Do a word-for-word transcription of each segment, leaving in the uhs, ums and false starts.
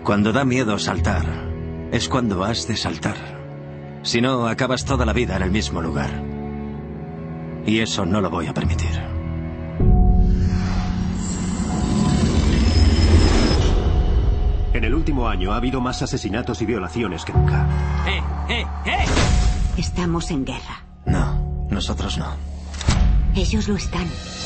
Cuando da miedo saltar, es cuando has de saltar. Si no, acabas toda la vida en el mismo lugar. Y eso no lo voy a permitir. En el último año ha habido más asesinatos y violaciones que nunca. ¡Eh, eh, eh! Estamos en guerra. No, nosotros no. Ellos lo están.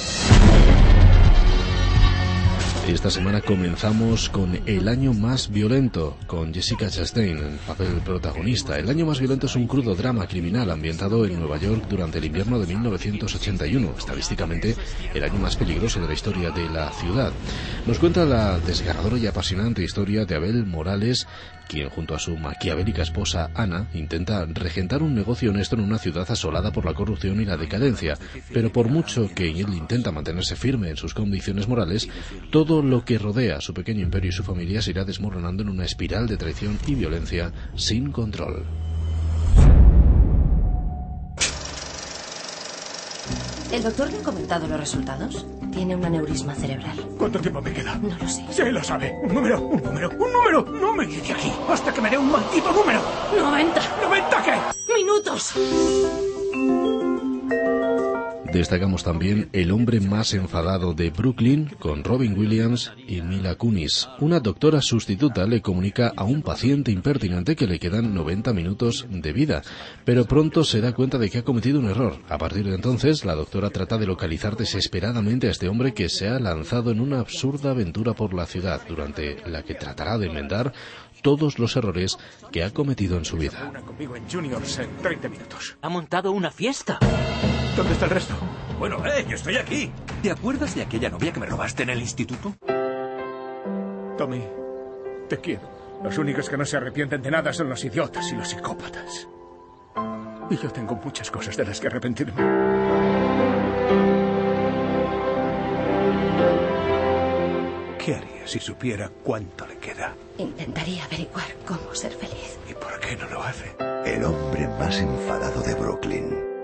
Esta semana comenzamos con El año más violento, con Jessica Chastain en papel protagonista. El año más violento es un crudo drama criminal ambientado en Nueva York durante el invierno de mil novecientos ochenta y uno, estadísticamente el año más peligroso de la historia de la ciudad. Nos cuenta la desgarradora y apasionante historia de Abel Morales, quien junto a su maquiavélica esposa Ana intenta regentar un negocio honesto en una ciudad asolada por la corrupción y la decadencia, pero por mucho que él intenta mantenerse firme en sus convicciones morales, todo lo que rodea a su pequeño imperio y su familia se irá desmoronando en una espiral de traición y violencia sin control. ¿El doctor le ha comentado los resultados? Tiene un aneurisma cerebral. ¿Cuánto tiempo me queda? No lo sé. Sí, lo sabe. Un número, un número, un número. No me iré de aquí hasta que me dé un maldito número. ¡Noventa! ¿Noventa qué? ¡Minutos! Destacamos también El hombre más enfadado de Brooklyn, con Robin Williams y Mila Kunis. Una doctora sustituta le comunica a un paciente impertinente que le quedan noventa minutos de vida, pero pronto se da cuenta de que ha cometido un error. A partir de entonces, la doctora trata de localizar desesperadamente a este hombre que se ha lanzado en una absurda aventura por la ciudad, durante la que tratará de enmendar todos los errores que ha cometido en su vida. Una conmigo en Juniors en treinta minutos. Ha montado una fiesta. ¿Dónde está el resto? Bueno, eh, yo estoy aquí. ¿Te acuerdas de aquella novia que me robaste en el instituto? Tommy, te quiero. Los únicos que no se arrepienten de nada son los idiotas y los psicópatas. Y yo tengo muchas cosas de las que arrepentirme. ¿Qué haría si supiera cuánto le queda? Intentaría averiguar cómo ser feliz. ¿Y por qué no lo hace? El hombre más enfadado de Brooklyn.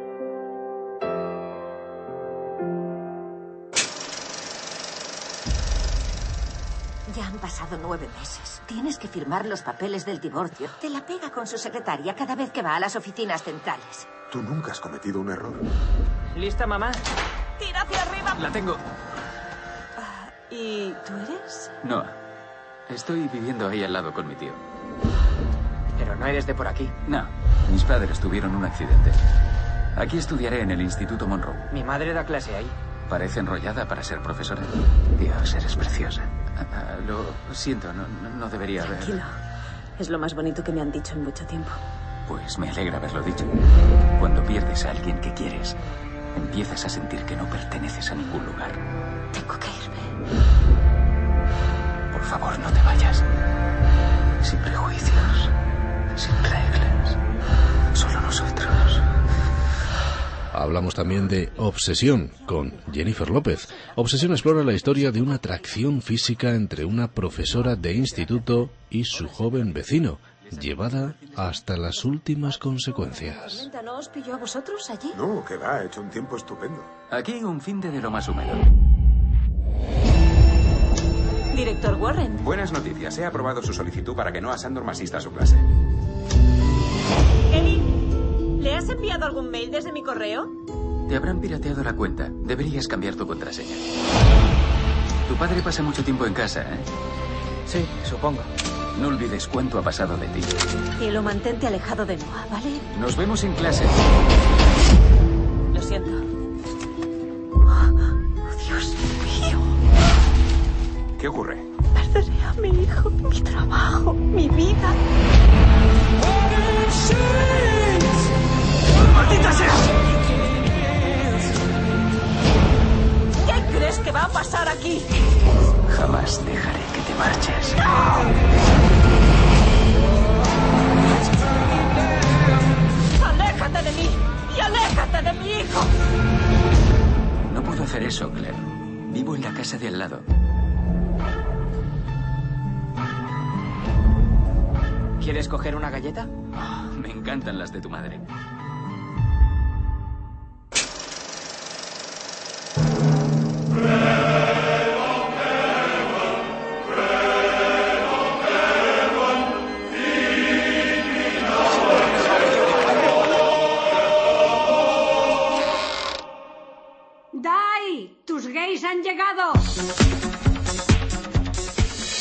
Ya han pasado nueve meses. Tienes que firmar los papeles del divorcio. Te la pega con su secretaria cada vez que va a las oficinas centrales. Tú nunca has cometido un error. ¿Lista, mamá? ¡Tira hacia arriba! La tengo. Uh, ¿Y tú eres? No. Estoy viviendo ahí al lado con mi tío. Pero no eres de por aquí. No. Mis padres tuvieron un accidente. Aquí estudiaré en el Instituto Monroe. Mi madre da clase ahí. Parece enrollada para ser profesora. Dios, eres preciosa. Uh, lo siento, no, no debería haber... Tranquilo. Es lo más bonito que me han dicho en mucho tiempo. Pues me alegra haberlo dicho. Cuando pierdes a alguien que quieres, empiezas a sentir que no perteneces a ningún lugar. Tengo que irme. Por favor, no te vayas. Sin prejuicios, sin reglas. Solo nosotros. Hablamos también de Obsesión, con Jennifer López. Obsesión explora la historia de una atracción física entre una profesora de instituto y su joven vecino, llevada hasta las últimas consecuencias. ¿No os pilló a vosotros allí? No, que va, ha hecho un tiempo estupendo. Aquí un fin de lo más húmedo. Director Warren. Buenas noticias. He aprobado su solicitud para que Noah Sandor asista a su clase. Eli, ¿le has enviado algún mail desde mi correo? Te habrán pirateado la cuenta. Deberías cambiar tu contraseña. Tu padre pasa mucho tiempo en casa, ¿eh? Sí, supongo. No olvides cuánto ha pasado de ti. Y lo mantente alejado de Noah, ¿vale? Nos vemos en clase. Lo siento. Oh, Dios mío. ¿Qué ocurre? Perderé a mi hijo, mi trabajo, mi vida. ¡Maldita sea! ¿Qué crees que va a pasar aquí? Jamás dejaré que te marches. ¡Aléjate de mí! ¡Y aléjate de mi hijo! No puedo hacer eso, Claire. Vivo en la casa de al lado. ¿Quieres coger una galleta? Oh, me encantan las de tu madre.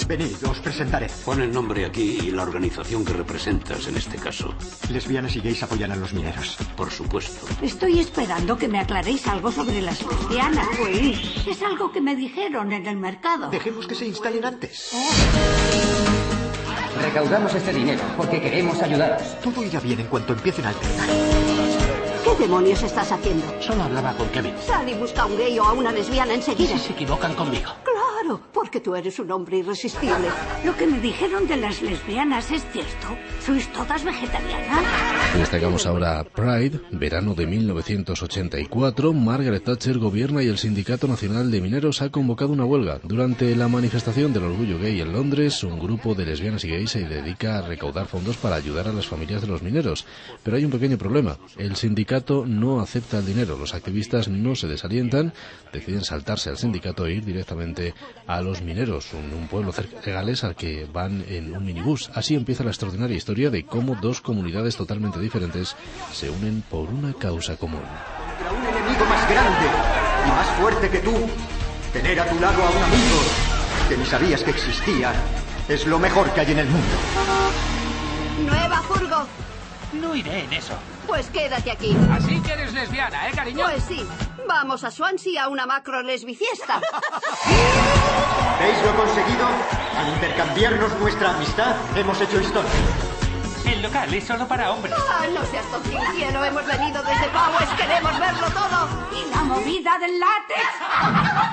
Venid, os presentaré. Pon el nombre aquí y la organización que representas en este caso. Lesbianas y gays apoyan a los mineros. Por supuesto. Estoy esperando que me aclaréis algo sobre las lesbianas. Uy, es algo que me dijeron en el mercado. Dejemos que se instalen antes. Oh. Recaudamos este dinero porque queremos ayudaros. Todo irá bien en cuanto empiecen a alternar. ¿Qué demonios estás haciendo? Solo hablaba con Kevin. Sal y busca a un gay o a una lesbiana enseguida. ¿Y si se equivocan conmigo? Claro, porque tú eres un hombre irresistible. Lo que me dijeron de las lesbianas es cierto. ¿Sois todas vegetarianas? Destacamos ahora Pride, verano de mil novecientos ochenta y cuatro. Margaret Thatcher gobierna y el Sindicato Nacional de Mineros ha convocado una huelga. Durante la manifestación del orgullo gay en Londres, un grupo de lesbianas y gays se dedica a recaudar fondos para ayudar a las familias de los mineros. Pero hay un pequeño problema. El sindicato no acepta el dinero. Los activistas no se desalientan, deciden saltarse al sindicato e ir directamente a los mineros, un, un pueblo cerca de Gales al que van en un minibús. Así empieza la extraordinaria historia de cómo dos comunidades totalmente diferentes se unen por una causa común. Contra un enemigo más grande y más fuerte que tú, tener a tu lado a un amigo que ni sabías que existía es lo mejor que hay en el mundo. Nueva furgo. No iré en eso. Pues quédate aquí. Así que eres lesbiana, ¿eh, cariño? Pues sí. Vamos a Swansea a una macro lesbiciesta. ¿Veis lo conseguido? Al intercambiarnos nuestra amistad, hemos hecho historia. El local es solo para hombres. Ah, no seas tontinciero. Hemos venido desde Powers. Queremos verlo todo. Y la movida del látex.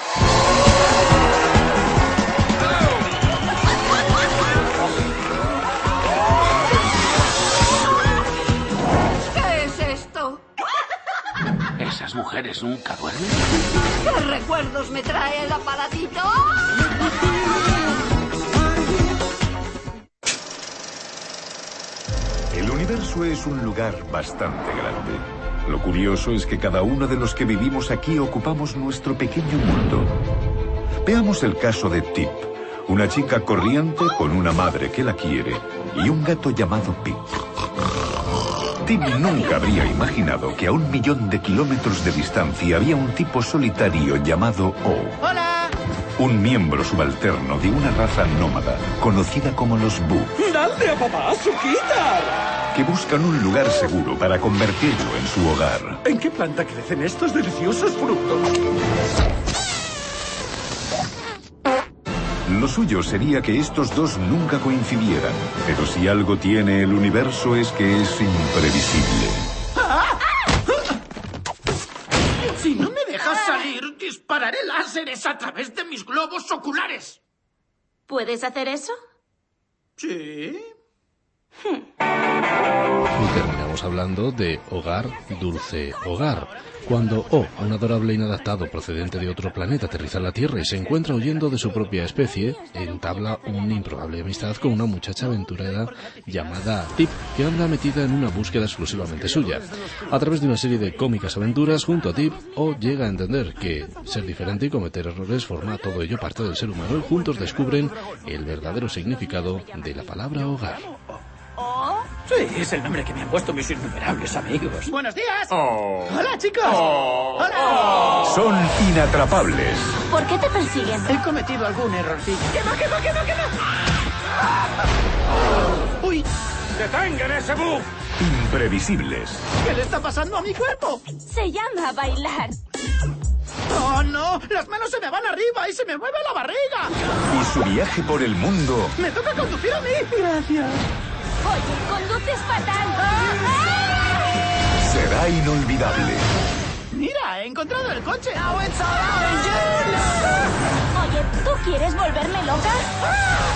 ¿Esas mujeres nunca duermen? ¿Qué recuerdos me trae el aparatito? El universo es un lugar bastante grande. Lo curioso es que cada uno de los que vivimos aquí ocupamos nuestro pequeño mundo. Veamos el caso de Tip, una chica corriente con una madre que la quiere y un gato llamado Pip. Tim nunca habría imaginado que a un millón de kilómetros de distancia había un tipo solitario llamado O. ¡Hola! Un miembro subalterno de una raza nómada, conocida como los Bu. ¡Dale a papá su guitarra! Que buscan un lugar seguro para convertirlo en su hogar. ¿En qué planta crecen estos deliciosos frutos? Lo suyo sería que estos dos nunca coincidieran, pero si algo tiene el universo es que es imprevisible. Si no me dejas salir, dispararé láseres a través de mis globos oculares. ¿Puedes hacer eso? Sí. Y terminamos hablando de Hogar, Dulce Hogar. Cuando O, un adorable inadaptado procedente de otro planeta, aterriza en la Tierra y se encuentra huyendo de su propia especie, entabla una improbable amistad con una muchacha aventurera llamada Tip, que anda metida en una búsqueda exclusivamente suya. A través de una serie de cómicas aventuras, junto a Tip, O llega a entender que ser diferente y cometer errores forma todo ello parte del ser humano y juntos descubren el verdadero significado de la palabra hogar. Sí, es el nombre que me han puesto mis innumerables amigos. ¡Buenos días! Oh. ¡Hola, chicos! Oh. ¡Hola! Son inatrapables. ¿Por qué te persiguen? He cometido algún errorcillo. ¡Que no, que no, que no, que no! ¡Uy! ¡Detengan ese bug! Imprevisibles. ¿Qué le está pasando a mi cuerpo? Se llama bailar. ¡Oh, no! ¡Las manos se me van arriba y se me mueve la barriga! Y su viaje por el mundo. ¡Me toca conducir a mí! ¡Gracias! Oye, conduces fatal. Será inolvidable. Mira, he encontrado el coche. Oye, ¿tú quieres volverme loca?